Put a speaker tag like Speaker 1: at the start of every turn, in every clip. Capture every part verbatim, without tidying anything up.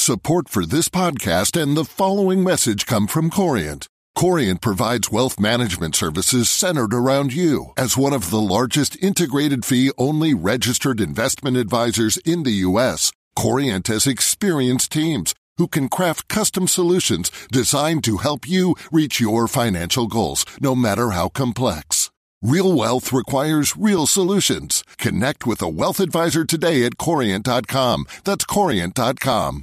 Speaker 1: Support for this podcast and the following message come from Corient. Corient provides wealth management services centered around you. As one of the largest integrated fee-only registered investment advisors in the U S, Corient has experienced teams who can craft custom solutions designed to help you reach your financial goals, no matter how complex. Real wealth requires real solutions. Connect with a wealth advisor today at corient dot com. That's corient dot com.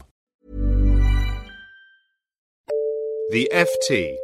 Speaker 2: The F T.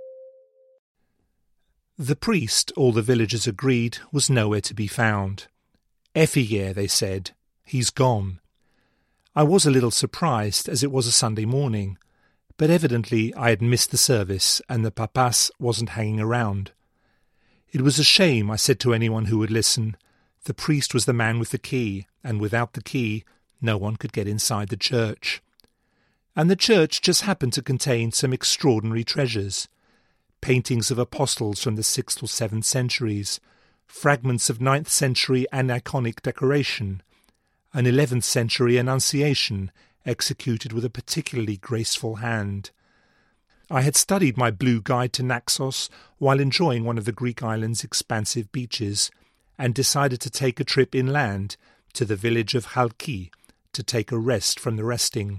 Speaker 3: The priest, all the villagers agreed, was nowhere to be found. Effigier, they said. He's gone. I was a little surprised, as it was a Sunday morning, but evidently I had missed the service and the papas wasn't hanging around. It was a shame, I said to anyone who would listen. The priest was the man with the key, and without the key, no one could get inside the church. And the church just happened to contain some extraordinary treasures. Paintings of apostles from the sixth or seventh centuries, fragments of ninth century aniconic decoration, an eleventh century Annunciation executed with a particularly graceful hand. I had studied my blue guide to Naxos while enjoying one of the Greek island's expansive beaches, and decided to take a trip inland to the village of Chalki to take a rest from the resting.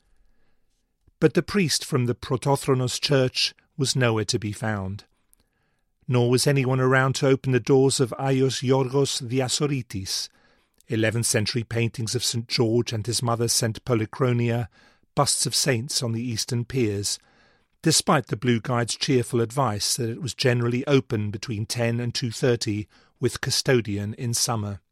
Speaker 3: But the priest from the Protothronos church was nowhere to be found. Nor was anyone around to open the doors of Aios Yorgos Diasoritis, eleventh century paintings of Saint George and his mother Saint Polychronia, busts of saints on the eastern piers, despite the Blue Guide's cheerful advice that it was generally open between ten and two thirty with custodian in summer.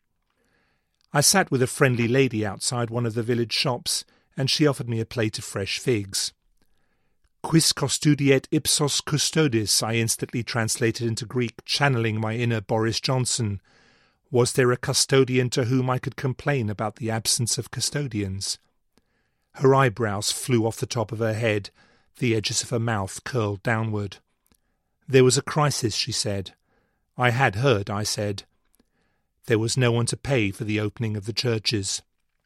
Speaker 3: I sat with a friendly lady outside one of the village shops, and she offered me a plate of fresh figs. Quis custudiet ipsos custodis, I instantly translated into Greek, channeling my inner Boris Johnson. Was there a custodian to whom I could complain about the absence of custodians? Her eyebrows flew off the top of her head, the edges of her mouth curled downward. There was a crisis, she said. I had heard, I said. There was no one to pay for the opening of the churches.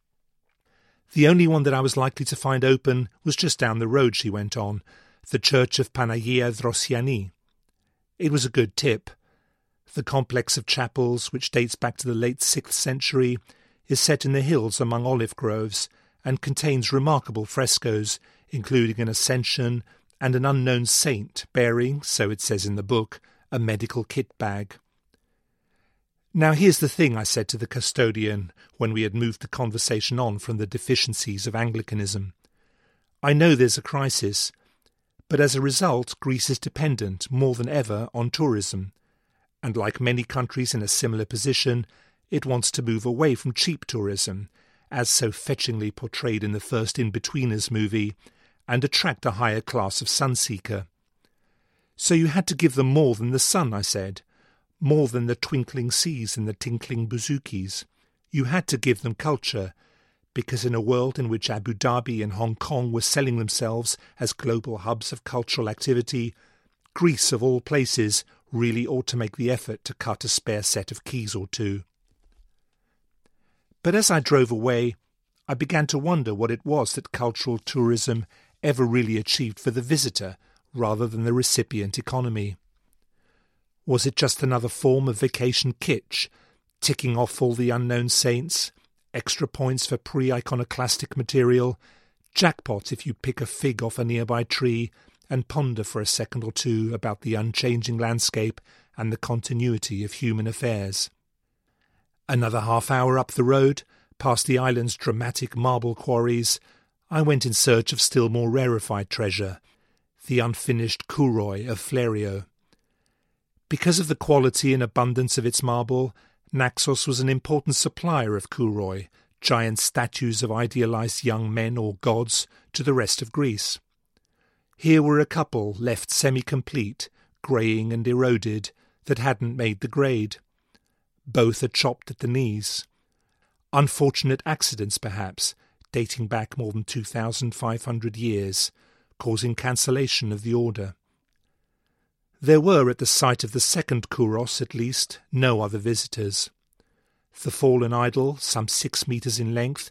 Speaker 3: The only one that I was likely to find open was just down the road, she went on, the church of Panagia Drosiani. It was a good tip. The complex of chapels, which dates back to the late sixth century, is set in the hills among olive groves and contains remarkable frescoes, including an Ascension and an unknown saint bearing, so it says in the book, a medical kit bag. Now here's the thing, I said to the custodian when we had moved the conversation on from the deficiencies of Anglicanism. I know there's a crisis, but as a result Greece is dependent more than ever on tourism. And like many countries in a similar position, it wants to move away from cheap tourism, as so fetchingly portrayed in the first In-Betweeners movie, and attract a higher class of sun-seeker. So you had to give them more than the sun, I said, more than the twinkling seas and the tinkling bouzoukis. You had to give them culture, because in a world in which Abu Dhabi and Hong Kong were selling themselves as global hubs of cultural activity, Greece, of all places, really ought to make the effort to cut a spare set of keys or two. But as I drove away, I began to wonder what it was that cultural tourism ever really achieved for the visitor rather than the recipient economy. Was it just another form of vacation kitsch, ticking off all the unknown saints, extra points for pre-iconoclastic material, jackpot if you pick a fig off a nearby tree, and ponder for a second or two about the unchanging landscape and the continuity of human affairs? Another half hour up the road, past the island's dramatic marble quarries, I went in search of still more rarefied treasure, the unfinished Kouroi of Flerio. Because of the quality and abundance of its marble, Naxos was an important supplier of Kouroi, giant statues of idealized young men or gods, to the rest of Greece. Here were a couple left semi-complete, greying and eroded, that hadn't made the grade. Both are chopped at the knees. Unfortunate accidents, perhaps, dating back more than two thousand five hundred years, causing cancellation of the order. There were, at the site of the second Kouros at least, no other visitors. The fallen idol, some six metres in length,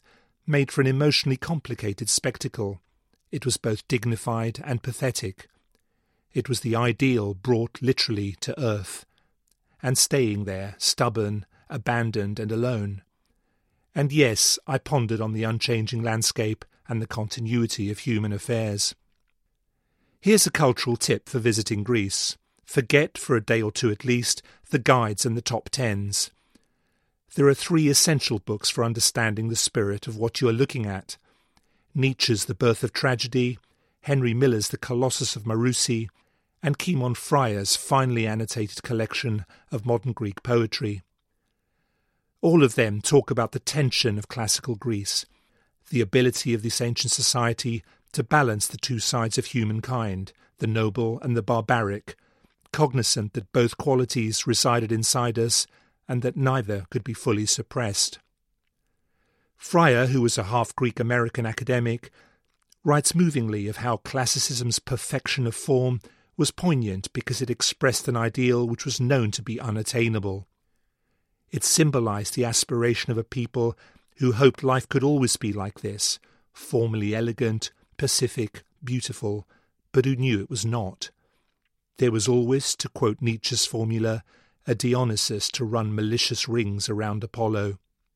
Speaker 3: made for an emotionally complicated spectacle. It was both dignified and pathetic. It was the ideal brought literally to earth, and staying there, stubborn, abandoned and alone. And yes, I pondered on the unchanging landscape and the continuity of human affairs. Here's a cultural tip for visiting Greece. Forget, for a day or two at least, the guides and the top tens. There are three essential books for understanding the spirit of what you are looking at. Nietzsche's The Birth of Tragedy, Henry Miller's The Colossus of Marousi, and Kimon Fryer's finely annotated collection of modern Greek poetry. All of them talk about the tension of classical Greece, the ability of this ancient society to balance the two sides of humankind, the noble and the barbaric, cognizant that both qualities resided inside us and that neither could be fully suppressed. Fryer, who was a half-Greek American academic, writes movingly of how classicism's perfection of form was poignant because it expressed an ideal which was known to be unattainable. It symbolized the aspiration of a people who hoped life could always be like this, formally elegant, pacific, beautiful, but who knew it was not. There was always, to quote Nietzsche's formula, a Dionysus to run malicious rings around Apollo.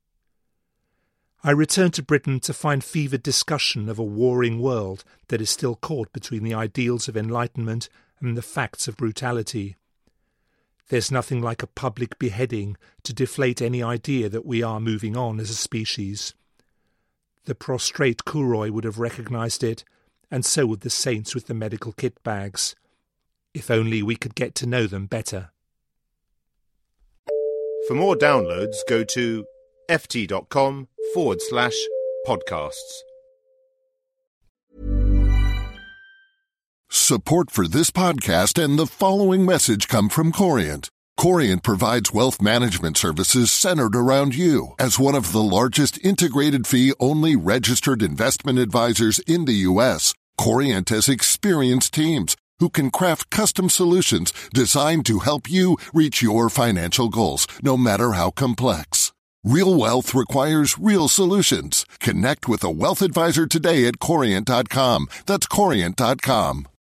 Speaker 3: I returned to Britain to find fevered discussion of a warring world that is still caught between the ideals of enlightenment and the facts of brutality. There's nothing like a public beheading to deflate any idea that we are moving on as a species. The prostrate Kuroi would have recognised it, and so would the saints with the medical kit bags. If only we could get to know them better.
Speaker 2: For more downloads, go to ft.com forward slash podcasts.
Speaker 1: Support for this podcast and the following message come from Corient. Corient provides wealth management services centered around you. As one of the largest integrated fee-only registered investment advisors in the U S, Corient has experienced teams who can craft custom solutions designed to help you reach your financial goals, no matter how complex. Real wealth requires real solutions. Connect with a wealth advisor today at Corient dot com. That's Corient dot com.